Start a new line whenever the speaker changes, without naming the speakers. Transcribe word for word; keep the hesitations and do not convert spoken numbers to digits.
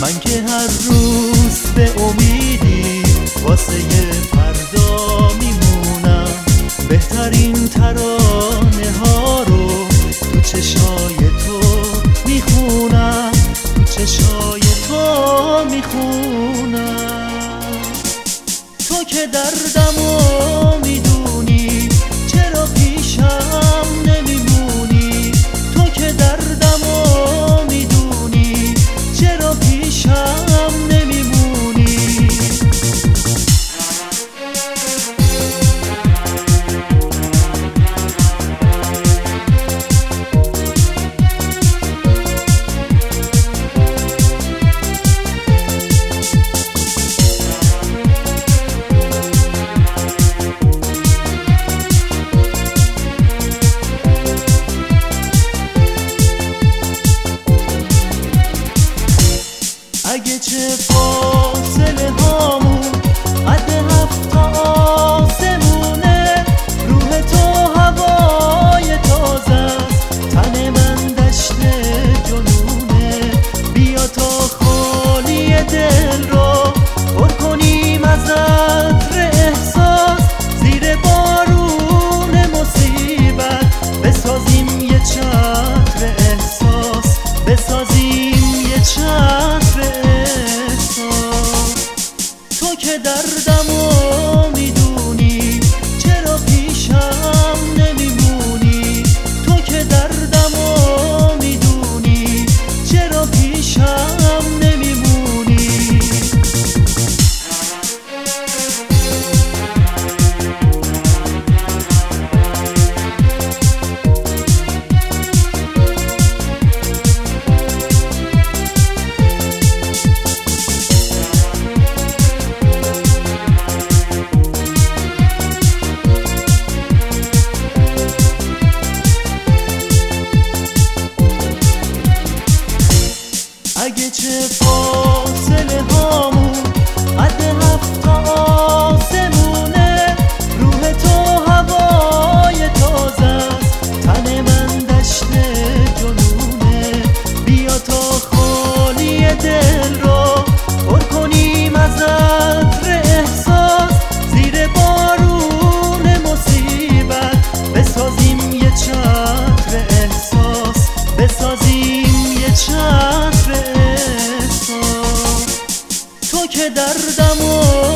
من که هر روز به امیدی واسه فردا میمونم، بهترین ترانه ها رو تو چشای تو میخونم، تو چشای تو میخونم. تو که دردمو میدونی چرا پیشم نمیمونی، تو که دردمو میدونی چرا پیشم نمیمونی. اگه چه فاصله هامون قد هفت آسمونه، روح تو هوای تازه است، تن من دشت جنونه. بیا تا خالی دل رو پر کنیم از عطر احساس، زیر بارون مصیبت بسازیم یه چتر احساس، بسازیم یه چتر احساس. تو که دردمو میدونی چرا پیشم نمیمونی، تو که دردمو میدونی چرا پیشم نمیمونی. اگه چه فاصله هامون قد هفت آسمونه، روح تو هوای تازه است، تن من دشت جنونه. بیا تا خالی دل رو پر کنیم از عطر احساس، زیر بارون مصیبت بسازیم یه چتر احساس، بسازیم یه چتر احساس. تو که دردمو